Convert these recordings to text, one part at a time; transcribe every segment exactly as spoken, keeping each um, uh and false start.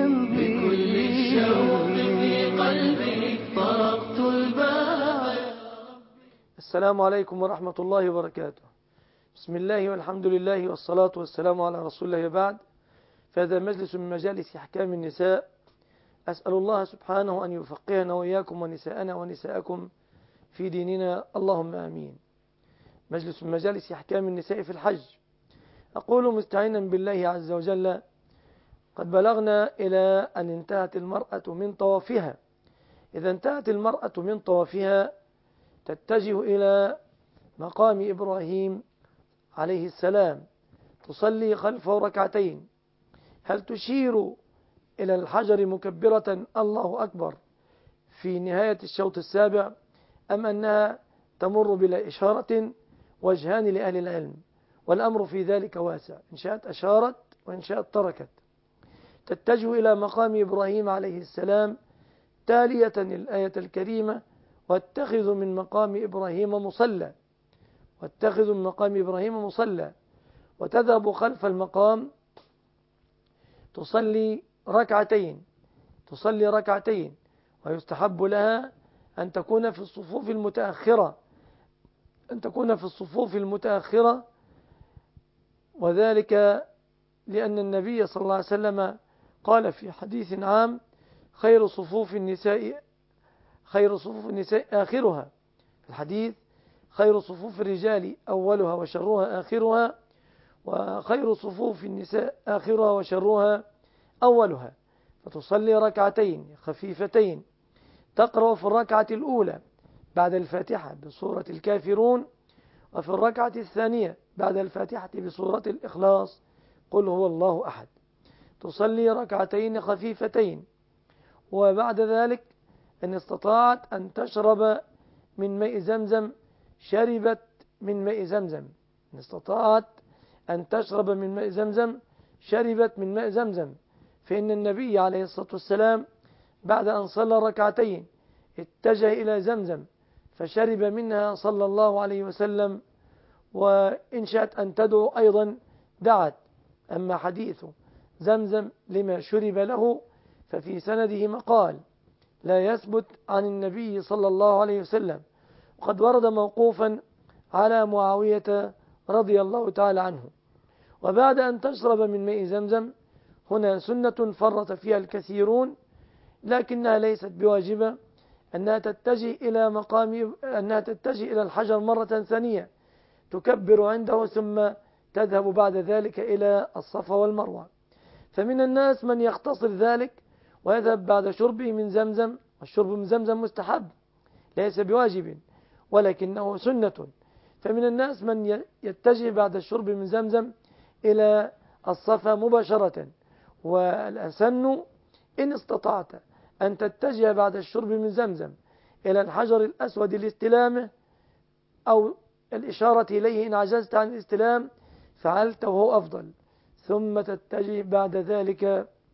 يمضي بكل الشوق في قلبي طرقت الباب. السلام عليكم ورحمة الله وبركاته. بسم الله والحمد لله والصلاة والسلام على رسول الله بعد. فهذا مجلس من مجالس أحكام النساء. أسأل الله سبحانه أن يفقهنا وإياكم ونساءنا ونساءكم في ديننا، اللهم آمين. مجلس من مجالس أحكام النساء في الحج. أقول مستعينا بالله عز وجل: قد بلغنا إلى أن انتهت المرأة من طوافها. إذا انتهت المرأة من طوافها تتجه إلى مقام إبراهيم عليه السلام، تصلي خلفه ركعتين. هل تشير إلى الحجر مكبرة الله أكبر في نهاية الشوط السابع، أم أنها تمر بلا إشارة؟ وجهان لأهل العلم، والأمر في ذلك واسع، إن شاءت أشارت وإن شاءت تركت. تتجه إلى مقام إبراهيم عليه السلام تالية الآية الكريمة: واتخذوا من مقام إبراهيم مصلى، واتخذوا من مقام إبراهيم مصلى، وتذهب خلف المقام تصلي ركعتين تصلي ركعتين ويستحب لها أن تكون في الصفوف المتأخرة أن تكون في الصفوف المتأخرة وذلك لأن النبي صلى الله عليه وسلم قال في حديث عام: خير صفوف النساء خير صفوف النساء آخرها. في الحديث: خير صفوف الرجال أولها وشرها آخرها، وخير صفوف النساء آخرها وشرها أولها. فتصلي ركعتين خفيفتين، تقرأ في الركعة الأولى بعد الفاتحة بسورة الكافرون، وفي الركعة الثانية بعد الفاتحة بسورة الإخلاص قل هو الله أحد. تصلي ركعتين خفيفتين، وبعد ذلك إن استطاعت أن تشرب من ماء زمزم شربت من ماء زمزم إن استطاعت أن تشرب من ماء زمزم شربت من ماء زمزم فإن النبي عليه الصلاة والسلام بعد أن صلى ركعتين اتجه إلى زمزم فشرب منها صلى الله عليه وسلم. وإن شاءت أن تدعو أيضا دعت. أما حديث زمزم لما شرب له ففي سنده مقال لا يثبت عن النبي صلى الله عليه وسلم، وقد ورد موقوفا على معاوية رضي الله تعالى عنه. وبعد أن تشرب من ماء زمزم هنا سنة فرط فيها الكثيرون، لكنها ليست بواجبة، أنها تتجه إلى مقام أنها تتجه إلى الحجر مرة ثانية، تكبر عنده ثم تذهب بعد ذلك إلى الصفا والمروة. فمن الناس من يختصر ذلك ويذهب بعد شربه من زمزم، والشرب من زمزم مستحب ليس بواجب ولكنه سنة. فمن الناس من يتجه بعد الشرب من زمزم إلى الصفا مباشرة، والأسن إن استطعت أن تتجه بعد الشرب من زمزم إلى الحجر الأسود لاستلامه أو الإشارة إليه إن عجزت عن الاستلام فعلت وهو أفضل، ثم تتجه بعد ذلك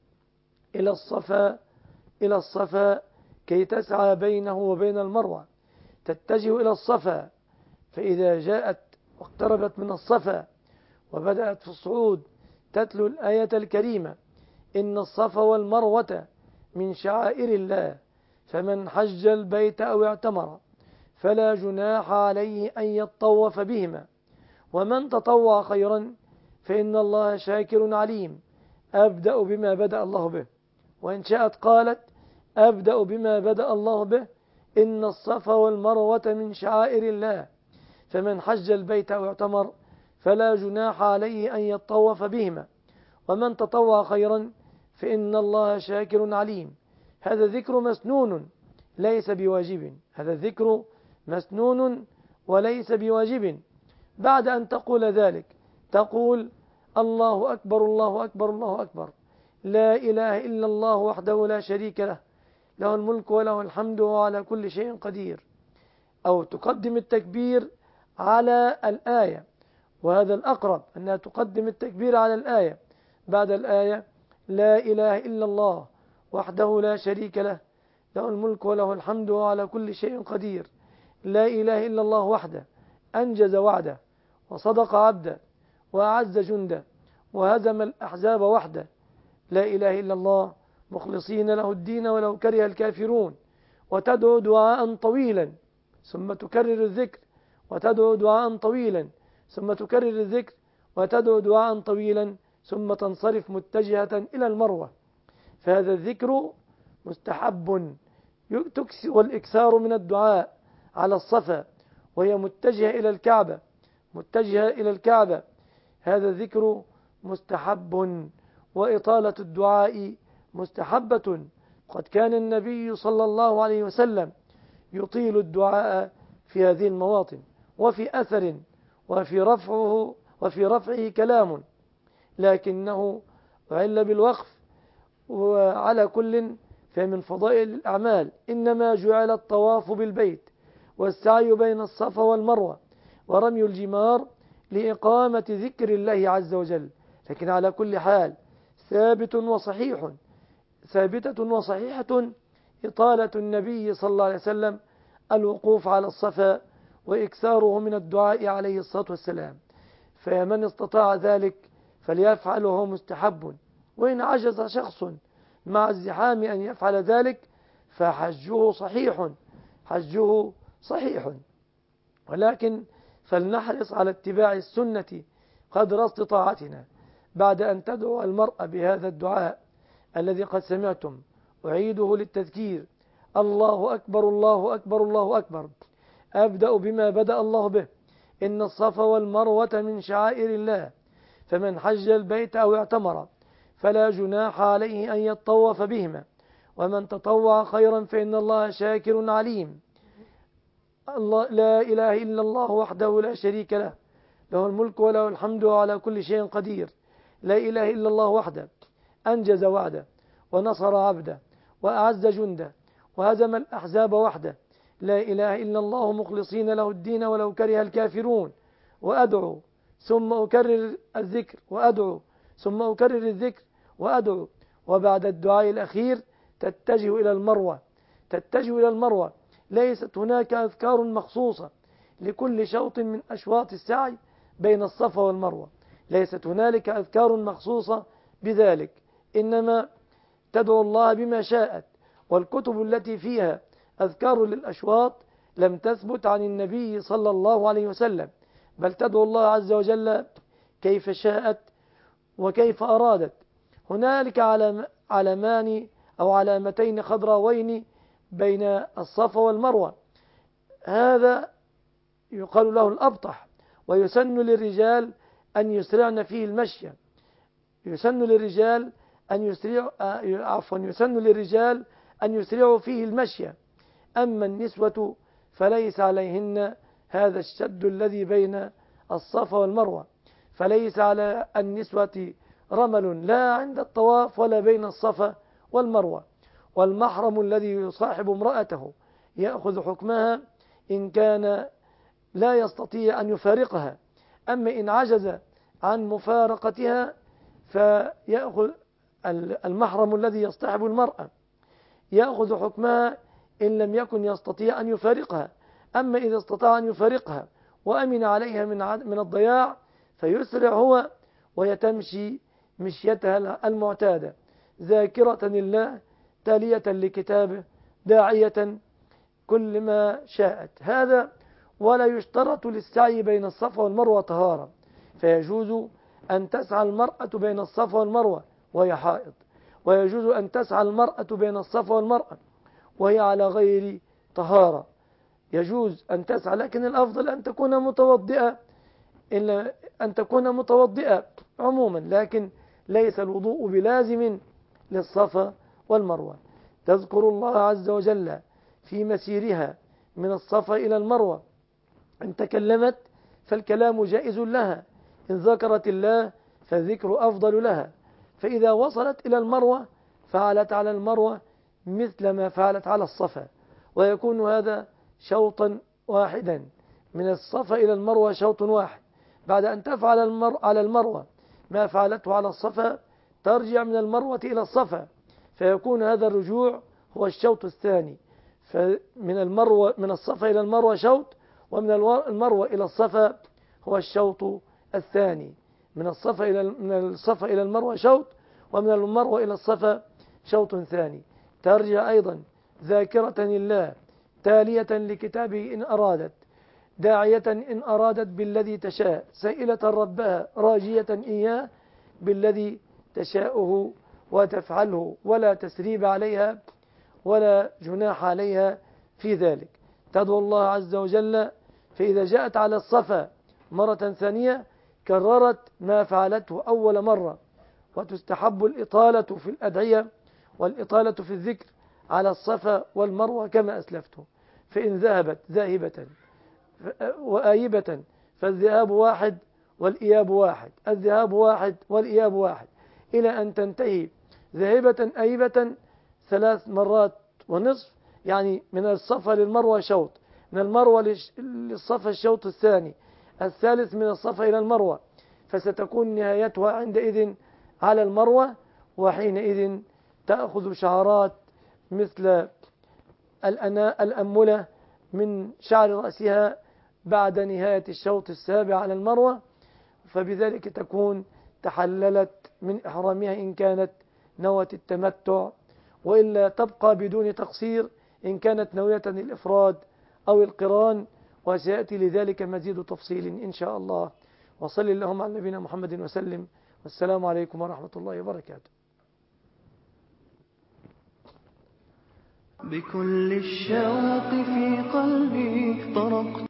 إلى الصفا إلى الصفا كي تسعى بينه وبين المروة. تتجه إلى الصفا، فإذا جاءت واقتربت من الصفا وبدأت في الصعود تتلو الآية الكريمة: إن الصفا والمروة من شعائر الله فمن حج البيت أو اعتمر فلا جناح عليه أن يطوف بهما ومن تطوع خيرا فإن الله شاكر عليم. أبدأ بما بدأ الله به. وإن شاءت قالت: أبدأ بما بدأ الله به، إن الصفا والمروة من شعائر الله فمن حج البيت أو اعتمر فلا جناح عليه أن يطوف بهما ومن تطوع خيرا فإن الله شاكر عليم. هذا ذكر مسنون ليس بواجب هذا الذكر مسنون وليس بواجب. بعد أن تقول ذلك تقول: الله أكبر الله أكبر الله أكبر، لا إله إلا الله وحده لا شريك له، له الملك وله الحمد وهو على كل شيء قدير. أو تقدم التكبير على الآية، وهذا الأقرب أنها تقدم التكبير على الآية. بعد الآية: لا إله إلا الله وحده لا شريك له، له الملك وله الحمد وهو على كل شيء قدير، لا إله إلا الله وحده أنجز وعده وصدق عبده وأعز جنده وهزم الأحزاب وحده، لا إله إلا الله مخلصين له الدين ولو كره الكافرون، وتدعو دعاء طويلا ثم تكرر الذكر، وتدعو دعاء طويلا ثم تكرر الذكر، وتدعو دعاء طويلا ثم تنصرف متجهة إلى المروة. فهذا الذكر مستحب، والإكثار من الدعاء على الصفا وهي متجهة إلى الكعبة متجهة إلى الكعبة هذا الذكر مستحب، وإطالة الدعاء مستحبة. قد كان النبي صلى الله عليه وسلم يطيل الدعاء في هذه المواطن، وفي أثر وفي رفعه وفي رفعه كلام، لكنه أعل بالوقف. وعلى كل فمن فضائل الأعمال إنما جعل الطواف بالبيت والسعي بين الصفا والمروة ورمي الجمار لإقامة ذكر الله عز وجل. لكن على كل حال ثابت وصحيح ثابتة وصحيحة إطالة النبي صلى الله عليه وسلم الوقوف على الصفا وإكثاره من الدعاء عليه الصلاة والسلام. فمن استطاع ذلك فليفعله مستحب، وإن عجز شخص مع الزحام أن يفعل ذلك فحجه صحيح حجه صحيح ولكن فلنحرص على اتباع السنة قدر استطاعتنا بعد أن تدعو المرأة بهذا الدعاء الذي قد سمعتم. أعيده للتذكير: الله أكبر الله أكبر الله أكبر. أبدأ بما بدأ الله به: إن الصفا والمروة من شعائر الله، فمن حج البيت أو اعتمر فلا جناح عليه أن يطوف بهما، ومن تطوع خيرا فإن الله شاكر عليم. الله لا إله إلا الله وحده لا شريك له، له الملك وله الحمد وعلى كل شيء قدير. لا إله إلا الله وحده أنجز وعده ونصر عبده وأعز جنده وهزم الأحزاب وحده. لا إله إلا الله مخلصين له الدين ولو كره الكافرون. وأدعو ثم أكرر الذكر وأدعو ثم أكرر الذكر وأدعو. وبعد الدعاء الأخير تتجه إلى المروة تتجه إلى المروة ليست هناك أذكار مخصوصة لكل شوط من أشواط السعي بين الصفا والمروة، ليست هنالك أذكار مخصوصة بذلك، إنما تدعو الله بما شاءت. والكتب التي فيها أذكار للأشواط لم تثبت عن النبي صلى الله عليه وسلم، بل تدعو الله عز وجل كيف شاءت وكيف أرادت. هنالك علمان أو علامتين خضراوين بين الصفا والمروة، هذا يقال له الأبطح، ويسن للرجال أن يسرعن فيه المشي يسن للرجال أن يسرعوا عفوا يسن للرجال أن يسرعوا فيه المشي. أما النسوة فليس عليهن هذا الشد الذي بين الصفا والمروة، فليس على النسوة رمل لا عند الطواف ولا بين الصفا والمروة. والمحرم الذي يصاحب امرأته يأخذ حكمها إن كان لا يستطيع أن يفارقها، أما إن عجز عن مفارقتها فيأخذ المحرم الذي يصطحب المرأة يأخذ حكمها إن لم يكن يستطيع أن يفارقها. أما إذا استطاع أن يفارقها وأمن عليها من من الضياع فيسرع هو ويتمشي مشيتها المعتادة، ذاكرة لله تالية لكتابه داعية كل ما شاءت. هذا ولا يشترط للسعي بين الصفا والمروة طهارة، فيجوز أن تسعى المرأة بين الصفا والمروة وهي حائض، ويجوز أن تسعى المرأة بين الصفا والمروة وهي على غير طهارة. يجوز أن تسعى، لكن الأفضل أن تكون متوضئة إلا أن تكون متوضئة عموما، لكن ليس الوضوء بلازم للصفا والمروة. تذكر الله عز وجل في مسيرها من الصفا إلى المروة. إن تكلمت فالكلام جائز لها، إن ذكرت الله فالذكر أفضل لها. فإذا وصلت إلى المروة فعلت على المروة مثل ما فعلت على الصفا، ويكون هذا شوطا واحدا من الصفا إلى المروة شوط واحد. بعد أن تفعل المر... على المروة ما فعلته على الصفا ترجع من المروة إلى الصفا، فيكون هذا الرجوع هو الشوط الثاني. فمن المروة من الصفا إلى المروة شوط، ومن المروة إلى الصفا هو الشوط الثاني. من الصفا إلى من الصفا إلى المروة شوط، ومن المروة إلى الصفا شوط ثاني، ترجع أيضا ذاكرة لله، تالية لكتابه إن أرادت، داعية إن أرادت بالذي تشاء، سائلة ربها راجية إياه بالذي تشاءه وتفعله، ولا تسريب عليها ولا جناح عليها في ذلك. تدعو الله عز وجل، فإذا جاءت على الصفا مرة ثانية كررت ما فعلته أول مرة. وتستحب الإطالة في الأدعية والإطالة في الذكر على الصفا والمروة كما أسلفته. فإن ذهبت ذاهبة وآيبة فالذهاب واحد والإياب واحد، الذهاب واحد والإياب واحد، إلى أن تنتهي ذاهبة آيبة ثلاث مرات ونصف، يعني من الصفا للمروة شوط، من المروة للصفا الشوط الثاني، الثالث من الصفا إلى المروة، فستكون نهايتها عندئذ على المروة. وحينئذ تأخذ شعرات مثل الأنملة من شعر رأسها بعد نهاية الشوط السابع على المروة، فبذلك تكون تحللت من إحرامها إن كانت نوة التمتع، وإلا تبقى بدون تقصير إن كانت نوية الإفراد أو القران، وسيأتي لذلك مزيد تفصيل إن شاء الله. وصل اللهم على نبينا محمد وسلم، والسلام عليكم ورحمة الله وبركاته. بكل الشوق في قلبي طرقت